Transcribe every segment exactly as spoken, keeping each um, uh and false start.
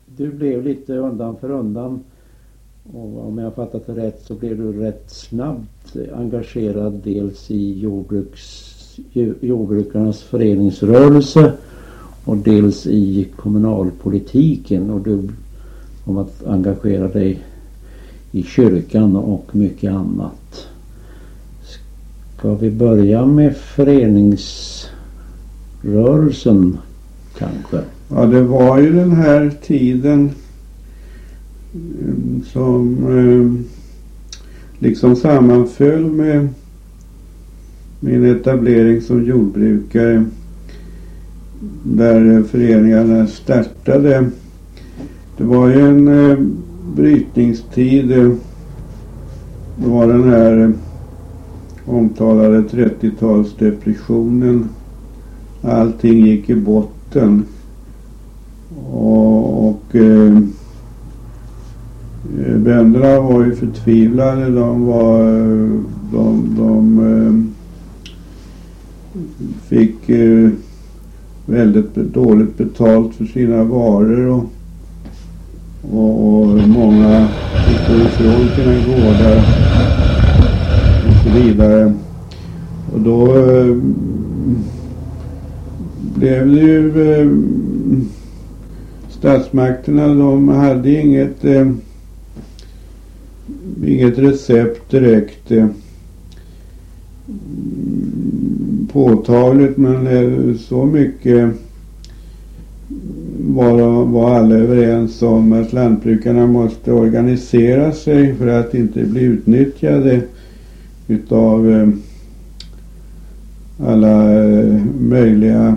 du blev lite undan för undan, och om jag har fattat det rätt så blev du rätt snabbt engagerad dels i jordbruks, jordbrukarnas föreningsrörelse och dels i kommunalpolitiken, och du kom att engagera dig i kyrkan och mycket annat. Ska vi börja med föreningsrörelsen kanske? Ja, det var ju den här tiden som eh, liksom sammanföll med min etablering som jordbrukare, där föreningarna startade. Det var ju en eh, brytningstid. Det var den här eh, omtalade trettiotalsdepressionen. Allting gick i botten. Och, och eh, bönderna var ju förtvivlade. De var de, de eh, fick eh, väldigt dåligt betalt för sina varor, och, och, och många fick gå ifrån sina gårdar och så vidare. Och då eh, blev det ju eh, statsmakterna, de hade inget eh, inget recept direkt eh, påtagligt, men eh, så mycket var, var alla överens om att lantbrukarna måste organisera sig för att inte bli utnyttjade utav eh, alla eh, möjliga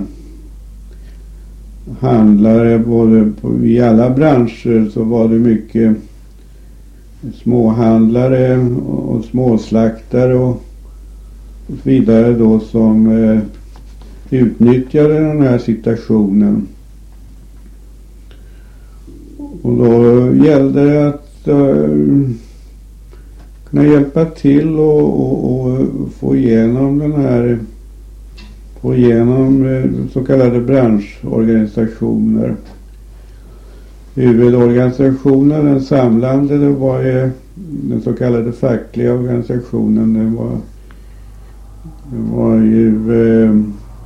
handlare. Både på, i alla branscher så var det mycket småhandlare och, och småslaktare och, och så vidare då, som eh, utnyttjade den här situationen. Och då gällde det att uh, kunna hjälpa till och, och, och få igenom den här, få igenom uh, så kallade branschorganisationer. Huvudorganisationen, den samlande, det var ju den så kallade fackliga organisationen. Det var, det var ju uh,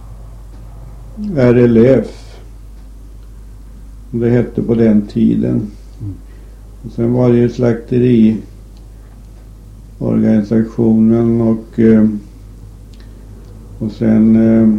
R L F. Det hette på den tiden. Mm. Och sen var det ju slakteriorganisationen och eh, och sen eh,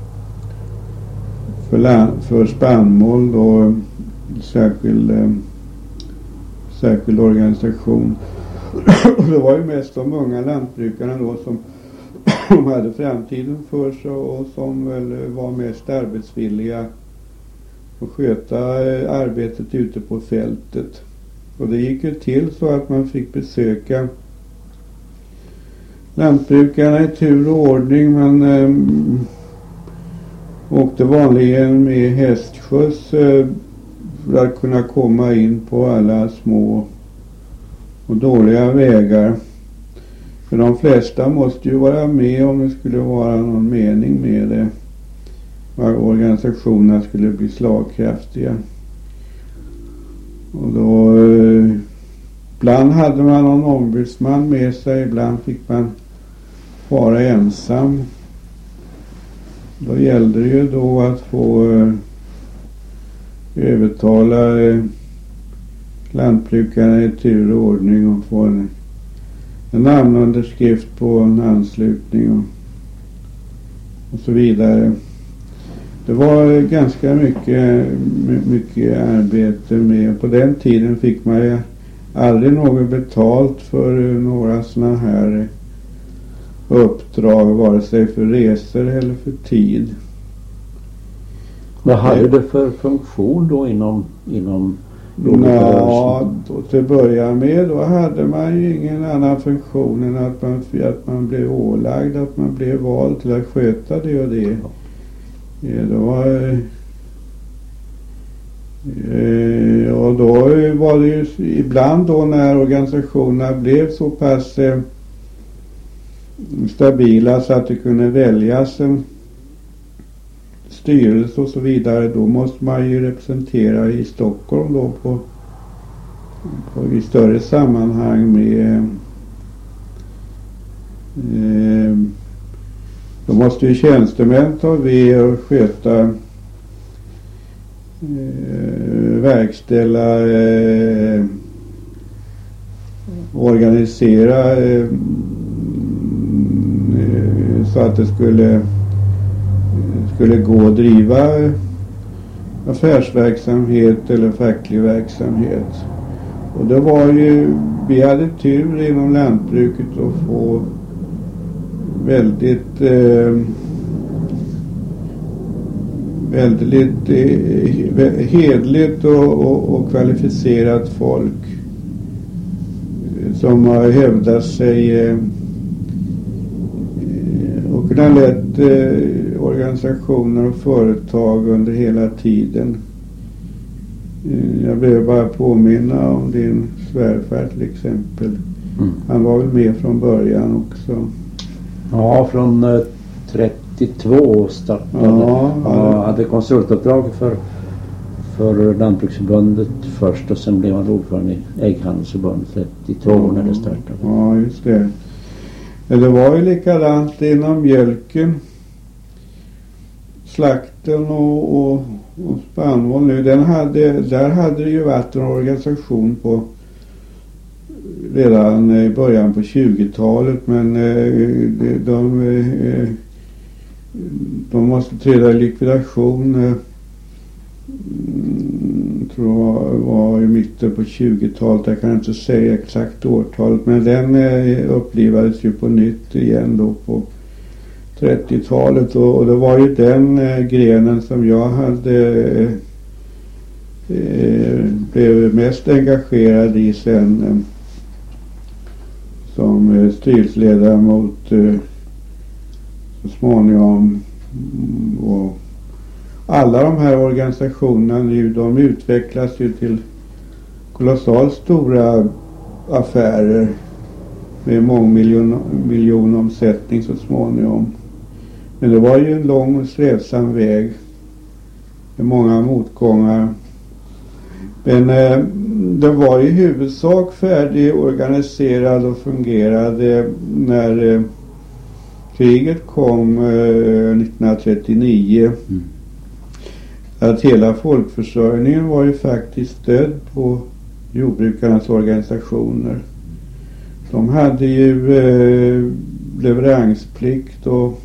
för, land, för spannmål då särskild eh, särskild organisation. Och det var ju mest de unga lantbrukarna då som hade framtiden för sig och som väl var mest arbetsvilliga och sköta arbetet ute på fältet. Och det gick ju till så att man fick besöka lantbrukarna i tur och ordning. Man eh, åkte vanligen med hästskjuts eh, för att kunna komma in på alla små och dåliga vägar. För de flesta måste ju vara med om det skulle vara någon mening med det. Organisationerna skulle bli slagkraftiga. Och då eh, ibland hade man någon ombudsman med sig, ibland fick man vara ensam. Då gällde det ju då att få eh, övertala eh, lantbrukarna i tur och ordning och få en, en namnunderskrift på en anslutning och, och så vidare. Det var ganska mycket, mycket arbete med. På den tiden fick man ju aldrig något betalt för några såna här uppdrag, vare sig för resor eller för tid. Vad hade det för funktion då inom, inom Ja, då till att börja med då hade man ju ingen annan funktion än att man, att man blev ålagd, att man blev vald till att sköta det och det. Ja, det var, eh, och då var det ju ibland då när organisationerna blev så pass eh, stabila så att det kunde väljas en styrelse och så vidare, då måste man ju representera i Stockholm då på, på i större sammanhang med eh, då måste ju tjänstemän ta vid och sköta eh, verkställa eh, organisera eh, så att det skulle skulle gå att driva affärsverksamhet eller facklig verksamhet. Och det var ju, vi hade tur inom lantbruket att få väldigt eh, väldigt eh, hedligt och, och, och kvalificerat folk som har hävdat sig eh, och kunnat lett eh, organisationer och företag under hela tiden. Eh, jag behöver bara påminna om din svärfar till exempel. Mm. Han var väl med från början också. Ja, från eh, trettiotvå startade. Ja, ja, hade konsultuppdrag för för Lantbruksförbundet först och sen blev han ordförande i Ägghandelsförbundet trettiotvå ja, när det startade. Ja, just det. Det var ju likadant inom mjölken, slakten och, och, och spannmål nu. Den hade, där hade det ju varit en organisation på redan i början på tjugotalet, men de, de, de måste träda i likvidation. Jag tror det var i mitten på tjugotalet, jag kan inte säga exakt årtalet, men den upplivades ju på nytt igen då på trettiotalet, och, och det var ju den eh, grenen som jag hade eh, blev mest engagerad i sen eh, som eh, styrelseledamot eh, så småningom. Och alla de här organisationerna nu, de utvecklas ju till kolossalt stora affärer med mångmiljon miljonomsättning så småningom. Men det var ju en lång och strävsam väg med många motgångar. Men eh, det var i huvudsak färdig, organiserad och fungerade när eh, kriget kom eh, nittonhundratrettionio. Mm. Att hela folkförsörjningen var ju faktiskt stöd på jordbrukarnas organisationer. De hade ju eh, leveransplikt och,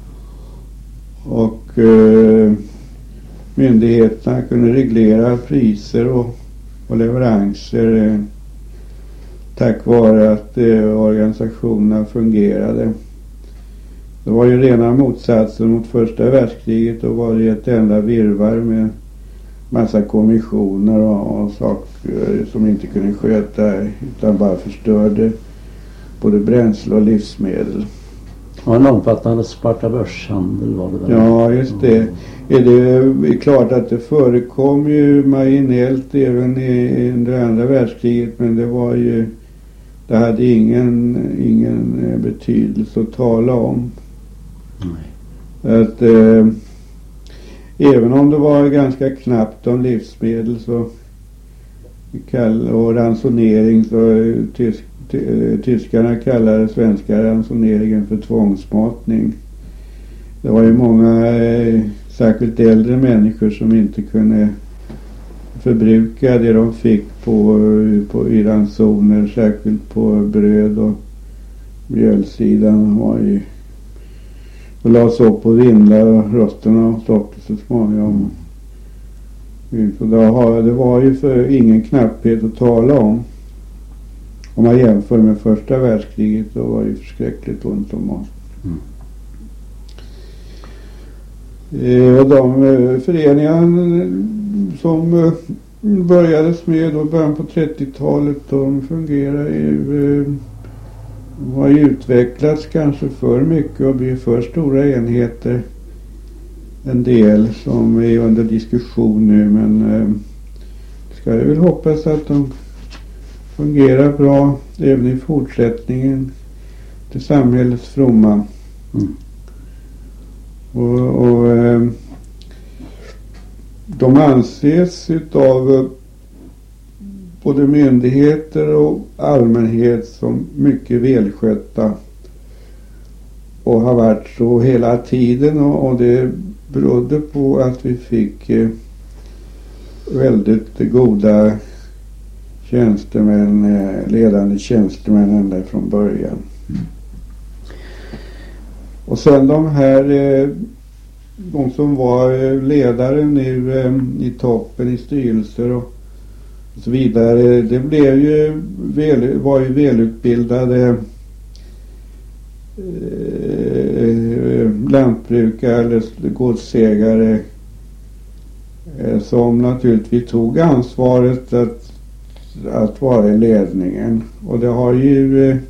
och eh, myndigheterna kunde reglera priser och, och leveranser eh, tack vare att eh, organisationerna fungerade. Det var ju rena motsatsen mot första världskriget, och var det ett enda virvar med massa kommissioner och, och saker som inte kunde sköta utan bara förstörde både bränsle och livsmedel. Och en omfattande svartabörshandel var det där. Ja, just det. Är det är klart att det förekom ju marginellt även i, i det andra världskriget, men det var ju, det hade ingen, ingen betydelse att tala om. Nej. Att eh, även om det var ganska knappt om livsmedel så kall, och ransonering, så tysk, ty, tyskarna kallade svenska ransoneringen för tvångsmatning. Det var ju många eh, särskilt äldre människor som inte kunde förbruka det de fick på, på i ransoner, särskilt på bröd och mjölsidan var ju och lades upp på vindlar och rösterna och stoppade så småningom. Så då, det var ju för ingen knapphet att tala om. Om man jämför med första världskriget, då var det ju förskräckligt ont om mat. Mm. Eh, och de eh, föreningar som eh, börjades med då början på trettiotalet, de fungerar ju eh, har ju utvecklats kanske för mycket och blir för stora enheter. En del som är under diskussion nu, men eh, ska jag väl hoppas att de fungerar bra även i fortsättningen till samhällets fromma. Mm. Och, och eh, de anses utav både myndigheter och allmänhet som mycket välskötta och har varit så hela tiden, och, och det berodde på att vi fick eh, väldigt goda tjänstemän, eh, ledande tjänstemän ända från början. Mm. Och sen de här eh, de som var eh, ledare nu eh, i toppen i styrelser och och så vidare, det blev ju väl, var ju välutbildade eh, lantbrukare eller godsägare eh, som naturligtvis tog ansvaret att, att vara i ledningen. Och det har ju eh,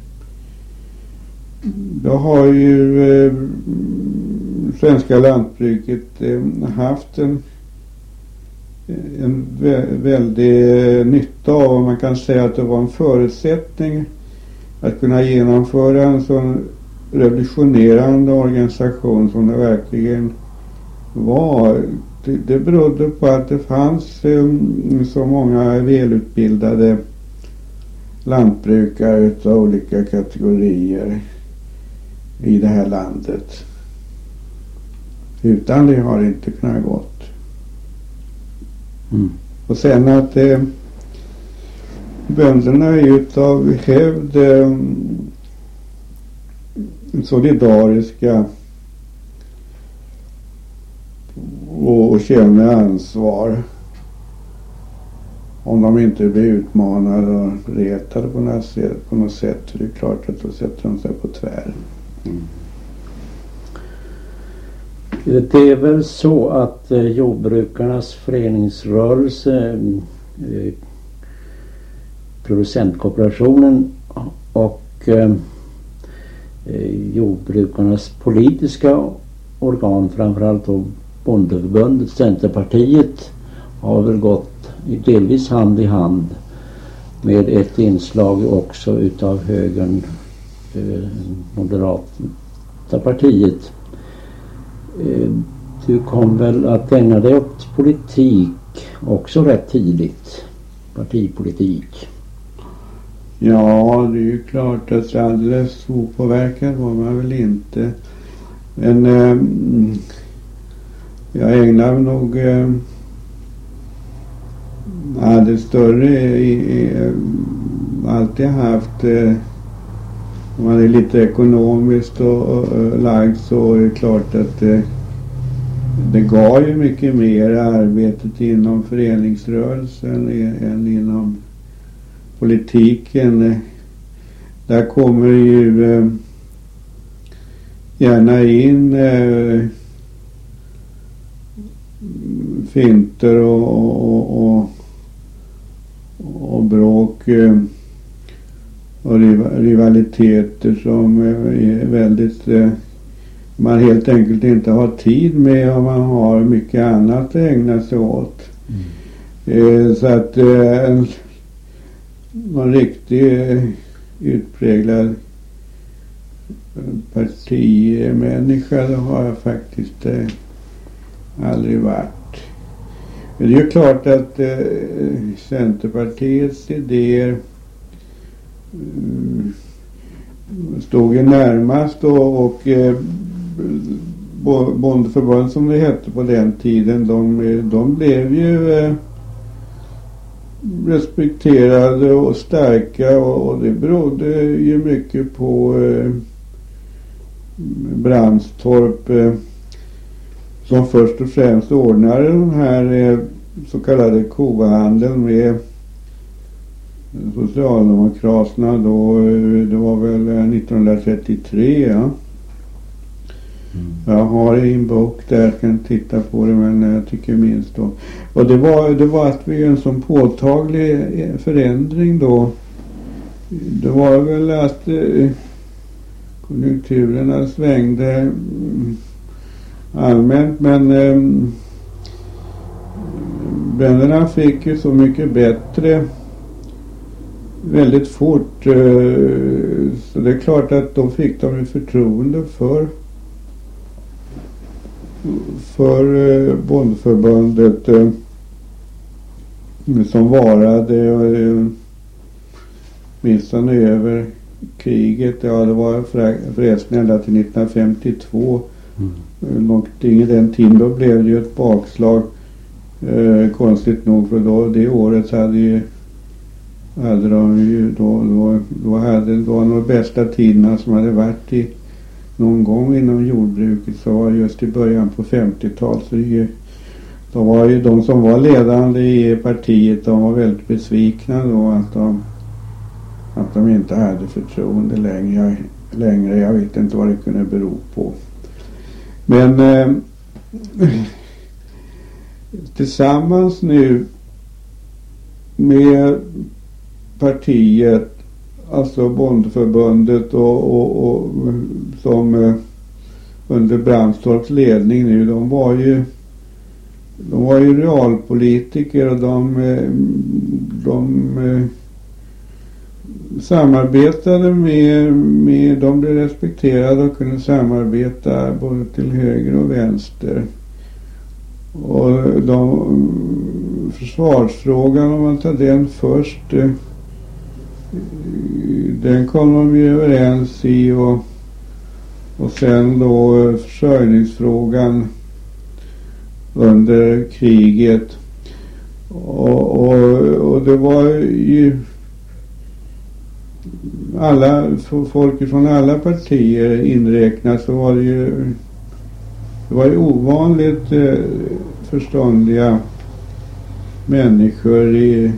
det har ju eh, svenska lantbruket eh, haft en en vä- väldig nytta av, och man kan säga att det var en förutsättning att kunna genomföra en sån revolutionerande organisation som det verkligen var. Det, det berodde på att det fanns um, så många välutbildade lantbrukare av olika kategorier i det här landet. Utan det har det inte kunnat gått. Mm. Och sen att eh, bönderna är utav hävd eh, solidariska och, och känner ansvar. Om de inte blir utmanade och retade på något sätt, på något sätt, så det är klart att då sätter de sig på tvär. Mm. Det är väl så att eh, jordbrukarnas föreningsrörelse, eh, producentkooperationen och eh, jordbrukarnas politiska organ, framförallt då Bondeförbundet, Centerpartiet, har väl gått delvis hand i hand med ett inslag också utav högern, eh, Moderata partiet. Du kom väl att ägna dig åt politik också rätt tidigt, partipolitik. Ja, det är ju klart att alldeles opåverkad var man väl inte. Men eh, jag ägnar nog eh, ja, det större i, i, alltid haft eh, om man är lite ekonomiskt och, och, och lagd, så är det klart att det, det gav ju mycket mer arbetet inom föreningsrörelsen än inom politiken. Där kommer ju eh, gärna in eh, finter och, och, och, och bråk eh, och rivaliteter som är väldigt eh, man helt enkelt inte har tid med, och man har mycket annat att ägna sig åt. Mm. Eh, så att eh, en, någon riktig eh, utpräglad partimänniska, det har jag faktiskt eh, aldrig varit. Men det är ju klart att eh, Centerpartiets idéer Mm, stod ju närmast och, och eh, Bondeförbundet som det hette på den tiden, de, de blev ju eh, respekterade och starka, och, och det berodde ju mycket på eh, Brandstorp eh, som först och främst ordnade den här eh, så kallade kohandeln med Socialdemokraterna då. Det var väl nittonhundratrettiotre, ja. Mm. Jag har en bok där, jag kan titta på det, men jag tycker minst då. Och det var, det var att vi en sån påtaglig förändring då. Det var väl att eh, konjunkturerna svängde mm, allmänt, men eh, bönderna fick ju så mycket bättre väldigt fort, så det är klart att då fick de ju förtroende för för eh, bondförbundet eh, som varade eh, minst över kriget. Ja, det var förresten ända till nittonhundrafemtiotvå. Mm. Långt in i den tiden då blev det ju ett bakslag. Eh, konstigt nog, för då det året hade ju hade de ju då, då, då hade det var de bästa tiderna som hade varit i någon gång inom jordbruket, så var just i början på femtiotalet. Så det, de var ju de som var ledande i partiet, de var väldigt besvikna då att de att de inte hade förtroende längre, längre. Jag vet inte vad det kunde bero på. Men eh, tillsammans nu med partiet, alltså bondförbundet och, och, och som eh, under Brandstorps ledning nu, de var ju de var ju realpolitiker och de eh, de eh, samarbetade med, med de blev respekterade och kunde samarbeta både till höger och vänster. Och de, försvarsfrågan, om man tar den först, den kom de ju överens i, och, och sen då försörjningsfrågan under kriget. Och, och, och det var ju alla folk från alla partier inräknat, så var det ju det var ju ovanligt eh, förståndiga människor i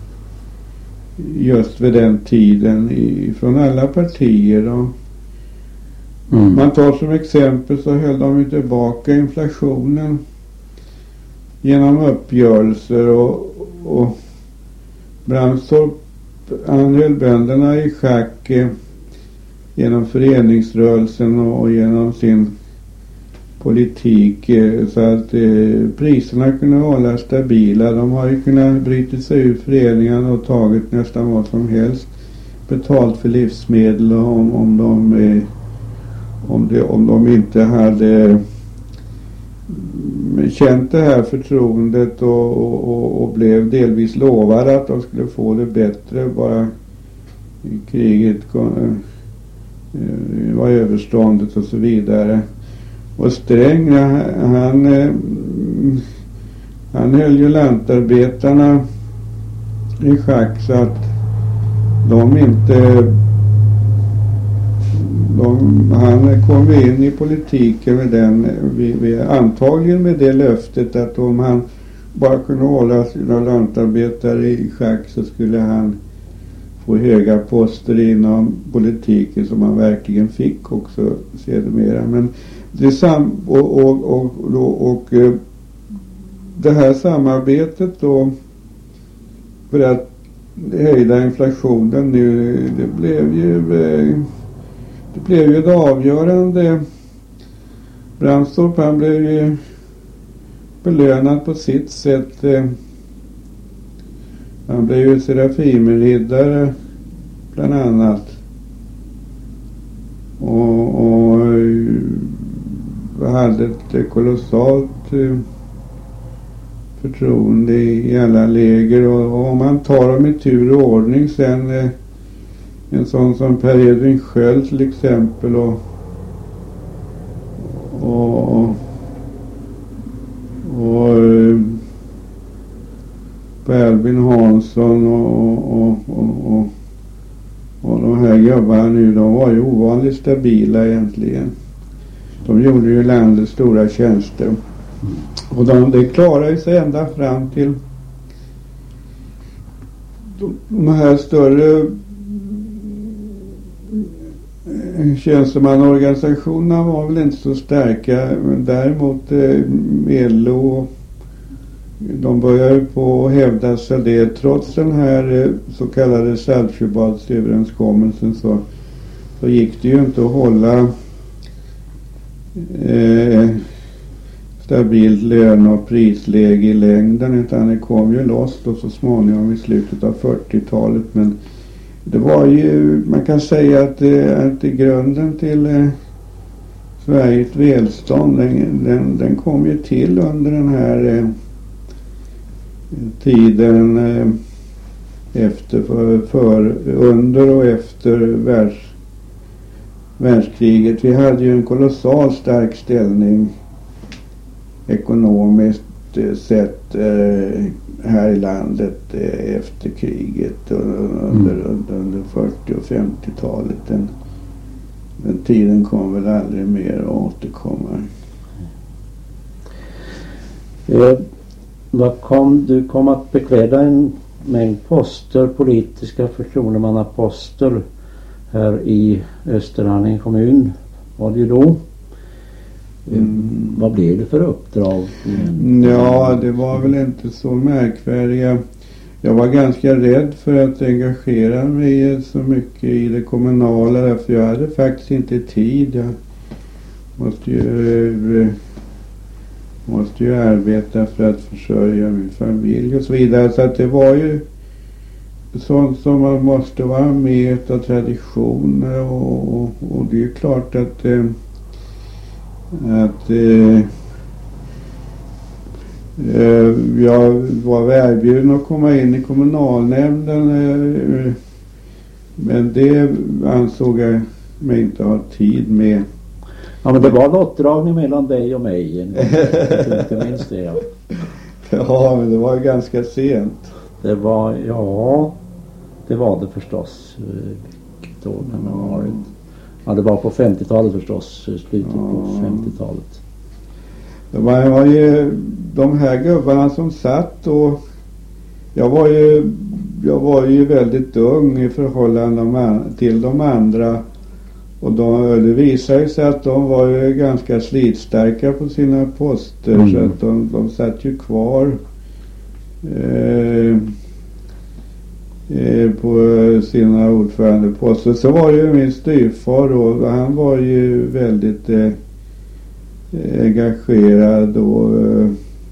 just vid den tiden i, från alla partier. Och mm. Man tar som exempel så höll de ju tillbaka inflationen genom uppgörelser, och, och Brandstorp han höll bönderna i schack eh, genom föreningsrörelsen och, och genom sin politik eh, så att eh, priserna kunde hålla stabila. De har ju kunnat bryta sig ur föreningarna och tagit nästan vad som helst betalt för livsmedel, om, om, de, eh, om, de, om de inte hade känt det här förtroendet och, och, och blev delvis lovade att de skulle få det bättre bara kriget kom, var överståndet och så vidare. Och Sträng, han han höll ju lantarbetarna i schack så att de inte de, han kom in i politiken med den vi, vi, antagligen med det löftet att om han bara kunde hålla sina lantarbetare i schack så skulle han få höga poster inom politiken, som han verkligen fick också sedermera. Men det sam och, och, och, och, och det här samarbetet då för att höjda inflationen nu, det blev ju det blev ju ett avgörande. Brandstorp, han blev ju belönad på sitt sätt. Han blev ju Serafimerriddare bland annat. Och, och hade ett kolossalt förtroende i alla läger. Och, och om man tar dem i tur och ordning sen, en sån som Per Edvin Sköld till exempel, och och och Per Albin Hansson och och, och och och de här gubbarna nu, de var ju ovanligt stabila egentligen. De gjorde ju landet stora tjänster. Och de, det klarade sig ända fram till de här större tjänstemannaorganisationerna var väl inte så starka, men däremot eh, L O, de började på att hävda sig det. Trots den här eh, så kallade Saltsjöbadsöverenskommelsen så, så gick det ju inte att hålla eh, stabilt lön- och prisläge i längden, utan det kom ju loss då så småningom i slutet av fyrtiotalet. Men det var ju, man kan säga att, att i grunden till eh, Sveriges välstånd, den, den, den kom ju till under den här eh, tiden eh, efter, för, för, under och efter världs, världskriget. Vi hade ju en kolossal stark ställning ekonomiskt eh, sett eh, här i landet eh, efter kriget under, mm. under, under fyrtio- och femtiotalet. Den, den tiden kommer väl aldrig mer att återkomma. Eh, vad kom, du kom att bekläda en mängd poster, politiska förtroendemannaposter här i Österhaninge kommun. Var det ju då? Mm. Vad blev det för uppdrag? Ja, det var väl inte så märkvärdiga. Jag var ganska rädd för att engagera mig så mycket i det kommunala, därför jag hade faktiskt inte tid. Jag måste ju, måste ju arbeta för att försörja min familj och så vidare. Så att det var ju sånt som man måste vara med av traditioner och, och, och det är ju klart att eh, att eh, eh, jag var erbjuden att komma in i kommunalnämnden eh, men det ansåg jag mig inte ha tid med. Ja, men det var lottdragning mellan dig och mig. Inte minst det. Ja. Ja, men det var ju ganska sent. Det var, ja, det var det förstås. Vilket år kan det ha varit? Ja, det var på femtiotalet förstås, slutet ja. på femtiotalet. Det var, var ju de här gubbarna som satt och jag var ju, jag var ju väldigt ung i förhållande till de andra. Och de, det visade sig att de var ju ganska slitstarka på sina poster mm. så att de, de satt ju kvar eh, eh, på sina ordförandeposter. Så var det ju min styvfar och han var ju väldigt eh, engagerad och eh,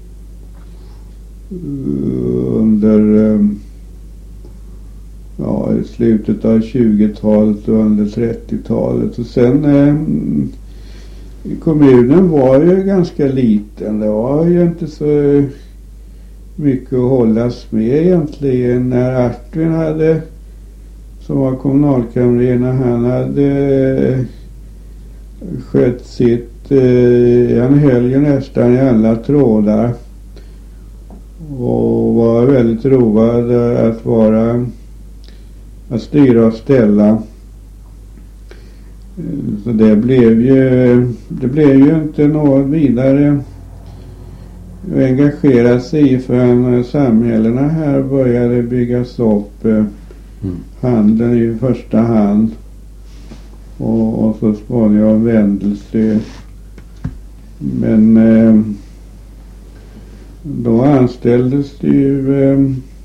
under eh, ja, i slutet av tjugotalet och under trettiotalet. Och sen eh, kommunen var ju ganska liten. Det var ju inte så mycket att hållas med egentligen. När Artvin hade, som var kommunalkamrer, när han hade eh, skött sitt, eh, han höll ju nästan i alla trådar och var väldigt road att vara att styra och ställa. Så det blev ju det blev ju inte något vidare att engagera sig i förrän samhällena här började byggas upp. Mm. Handeln i första hand och, och så småningom Vändelsö. Men eh, då anställdes det ju eh,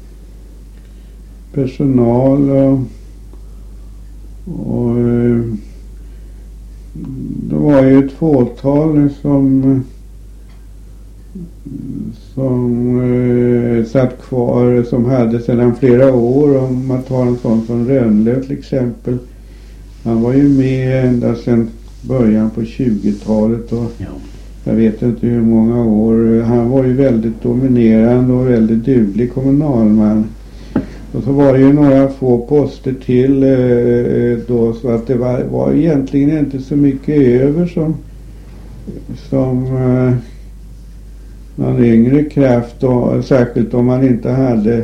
personal och, och det var ju ett fåtal som som eh, satt kvar, som hade sedan flera år. Om man tar en sån som Rönnlöv till exempel, han var ju med ända sedan början på tjugotalet och ja. Jag vet inte hur många år. Han var ju väldigt dominerande och väldigt duglig kommunalman. Och så var det ju några få poster till eh, då, så att det var, var egentligen inte så mycket över som som eh, någon yngre kraft, och särskilt om man inte hade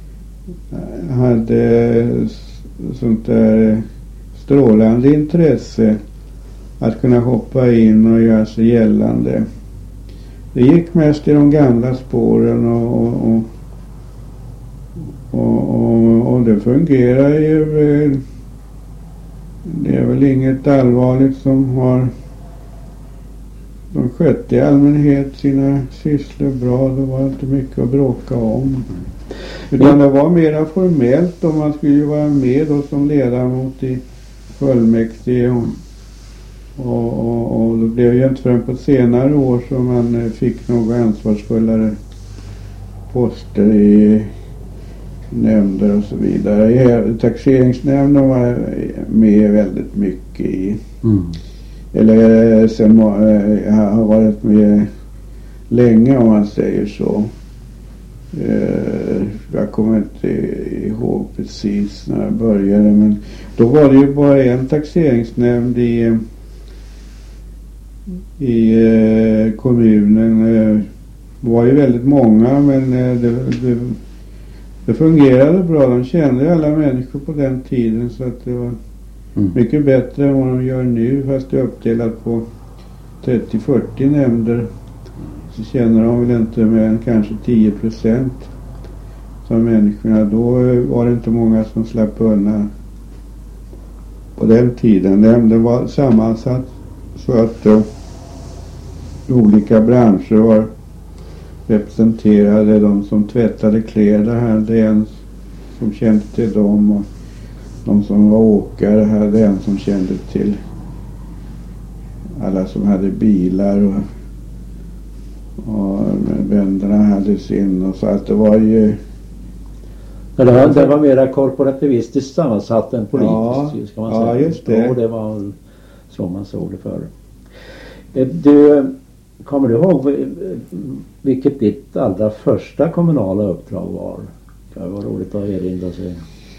hade sånt där strålande intresse att kunna hoppa in och göra sig gällande. Det gick mest i de gamla spåren och, och, och Och, och, och det fungerar ju. Det är väl inget allvarligt som har. De skötte i allmänhet sina sysslor bra. Det var inte mycket att bråka om. Utan det var mera formellt om man skulle vara med då som ledamot i fullmäktige. Och, och, och, och det blev ju inte förrän på senare år som man fick några ansvarsfullare poster i nämnder och så vidare. Taxeringsnämnden var med väldigt mycket i. Mm. eller sen jag har varit med länge om man säger så. Jag kommer inte ihåg precis när jag började, men då var det ju bara en taxeringsnämnd i i kommunen. Det var ju väldigt många, men det, det, det fungerade bra. De kände alla människor på den tiden, så att det var mm. mycket bättre än vad de gör nu, fast det är uppdelat på trettio till fyrtio nämnder. Så känner de väl inte mer än kanske tio procent av människorna. Då var det inte många som slapp undan på den tiden. Nämnden var sammansatt så att uh, olika branscher var representerade. De som tvättade kläder hade en som kände till dem, och de som var åkare hade en som kände till alla som hade bilar, och och bönderna hade sin, och så att det var ju ja, det, var, det var mera korporativistiskt sammansatt än politiskt, ja, ska man ja, säga. Just det. Och det var så man såg det förr. Du, kommer du ihåg vilket ditt allra första kommunala uppdrag var? Det var roligt att erinra sig.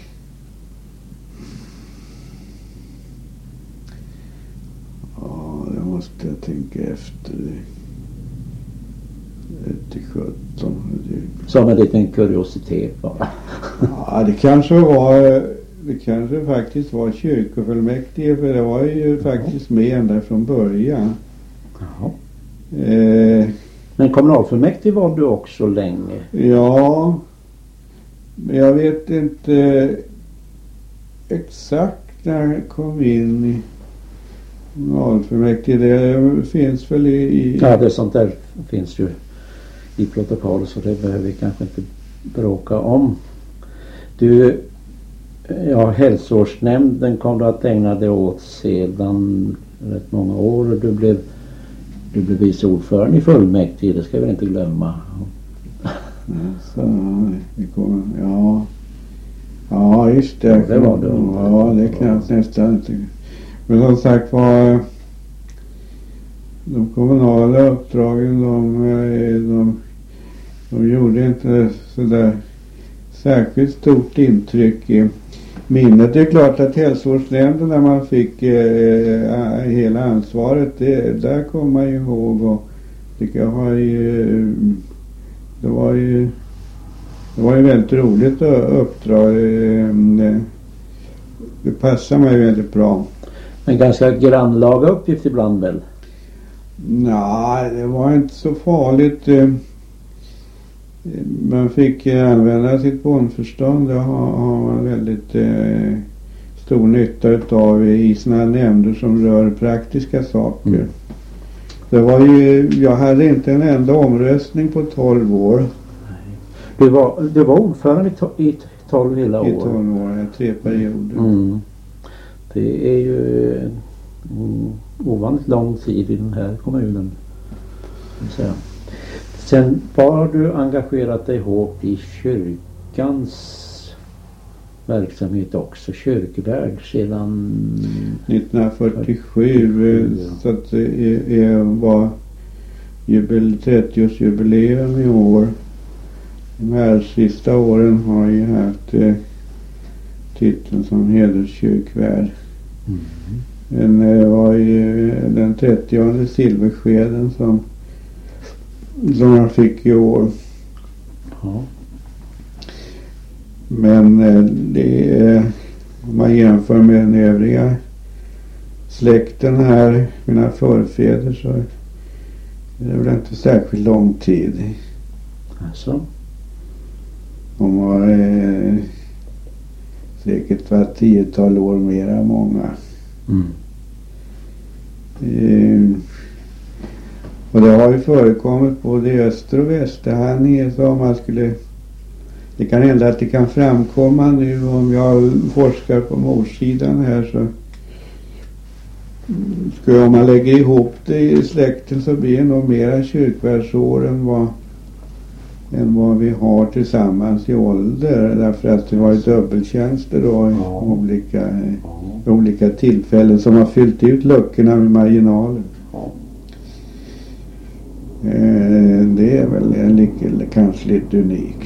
Ja, det måste jag tänka efter. Till sjutton. Som en liten kuriositet bara. Ja, det kanske var det kanske faktiskt var kyrkofullmäktige, för det var ju faktiskt med ända från början. Jaha. Eh, Men kommunalfullmäktige var du också länge. Ja, men jag vet inte exakt när jag kom in i kommunalfullmäktige. Det finns väl i, i... Ja, det sånt där finns ju i protokoll, så det behöver vi kanske inte bråka om. Du, ja, hälsovårdsnämnden kom du att ägna dig åt sedan rätt många år, och du blev du blev vice ordförande i fullmäktige, det ska vi inte glömma. Så, det kom, ja. Ja, just det. Ja, det var det. Ja, det kan jag nästan inte. Men som sagt var, de kommunala uppdragen, de, de, de gjorde inte så där särskilt stort intryck i minnet. Det är klart att hälsovårdsnämnden, när man fick eh, hela ansvaret, det, där kommer man ju ihåg, och det var ju det var ju det var ju väldigt roligt uppdrag. Det, det passar mig väldigt bra. En ganska grannlaga uppgift ibland väl? Nej, det var inte så farligt. Man fick använda sitt bondförstånd. Det har, har man väldigt eh, stor nytta utav i såna nämnder som rör praktiska saker. Mm. Det var ju, jag hade inte en enda omröstning på tolv år. Nej. Du var, du var ordförande i, to, i tolv hela år? I tolv år, tre perioder. Mm. Det är ju mm, ovanligt lång tid i den här kommunen. Så. Sen har du engagerat dig hårt i kyrkans verksamhet också, kyrkvärd sedan nittonhundrafyrtiosju, ja. Så att det var jubel, trettioårsjubileum i år. De här sista åren har jag haft eh, titeln som hederskyrkvärd. Mm. Den eh, var ju den trettionde silverskeden som som jag fick i år. Ja. Men eh, det är, om man jämför med den övriga släkten här, mina förfäder, så är det väl inte särskilt lång tid. Alltså. De var eh, säkert var tiotal år mera många. Mm. Eh, och det har ju förekommit både i öster och västerhaninge, så om man skulle, det kan hända att det kan framkomma nu om jag forskar på morsidan här, så skulle, om man lägger ihop det i släkten, så blir det nog mera kyrkvärdsår än vad än vad vi har tillsammans i ålder, därför att det var ju dubbeltjänster då i Ja. olika, Ja. olika tillfällen som har fyllt ut luckorna med marginalen. Ja. Eh, det är väl en, kanske lite unikt.